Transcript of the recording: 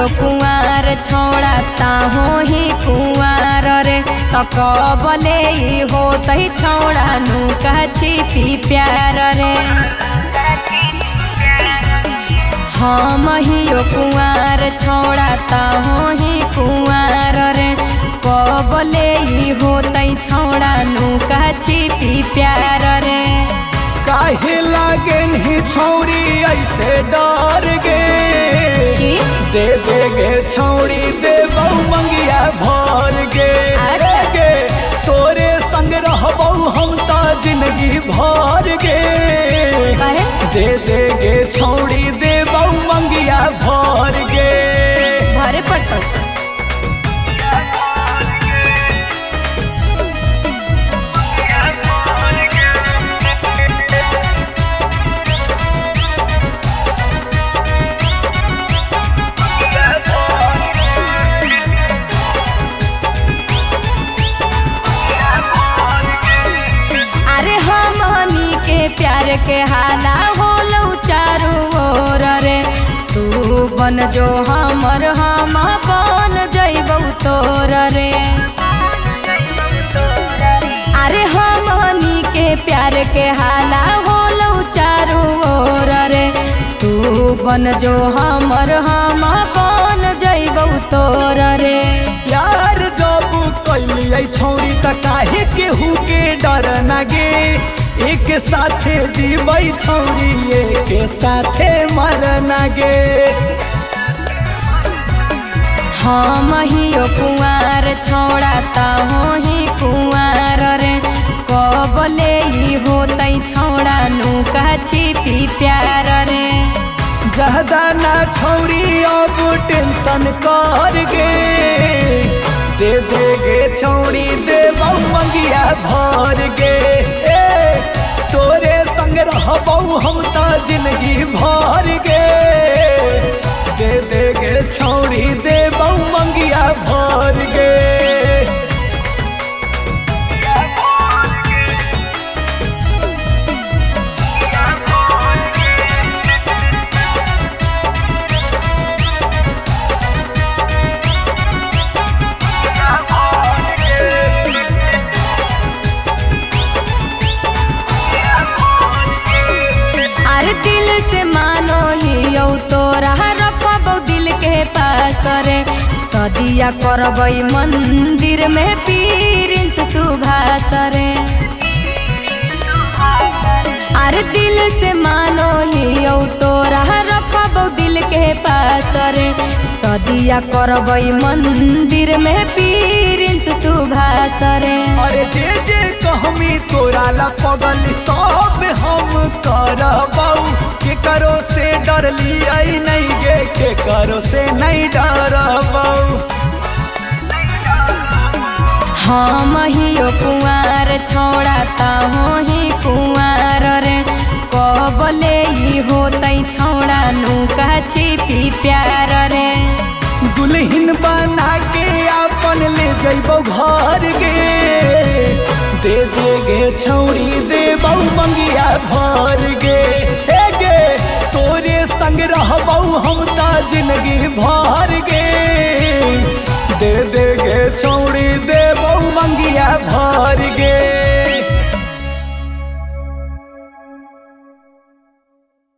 कुंवार छोड़ाता हो ही कुंवार रे तो कबले होत छोड़ा नु छिपी प्यार रे हम ही कुंवार छोड़ाता हो ही कुंवार रे कबले होत छोड़ा नु छिपी प्यार रे काहे लागे नहीं छौरी ऐसे डर गे दे दे गे छौरी दे बहु मंगिया भर गे गे तोरे संग रहबौ हम तो जिंदगी भर गे दे दे गे छौरी दे बहु मंगिया भर गे भरे पटो प्यार के हाला होलौ चारू ओर रे तू बन जो हमर हम बन जइबौ तोर रे अरे हमनी के प्यार के हाला होलौ चारू ओर रे तू बन जो हमर हम बन जइबौ तोर रे प्यार जब कैलियै छौरी त काहे केहू के डर न गे एक साथे जीबै छौरी एक साथे मरना गे हम ही कुंवार छोड़ाता हो ही कुंवार रे कबले होत छोड़ा नु छिपी प्यार रे ज्यादा ना छौरी अब टेंशन कर गे दे दे गे छौरी दे बहु मंगिया भर गे तोरे संग रहबौ हम तो जिंदगी भर गे दे दे गे छौरी दे बहु मंगिया भर गे दिल से मानो ही तोरा रखबौ दिल के पास रे सदिया करबै मंदिर में प्रिंस सुभाष रे अरे दिल से मानो ही तोरा रखबौ दिल के पास रे सदिया करबै मंदिर में प्रिंस सुभाष रे अरे जे कहमी तोरा ला पगल सब हम करबौ के करो से डर लियै नहीं गे के करो से नहीं डरबौ हम ही कुंवार छोड़ाता हो ही कुंवार रे कबले होत छोड़ा नु छिपी प्यार रे दुल्हन बना के अपन ले जइबौ घर गे दे दे गे छौरी दे बहु मंगिया भर गे गे तोरे संग रहबौ हम तो जिंदगी भर गे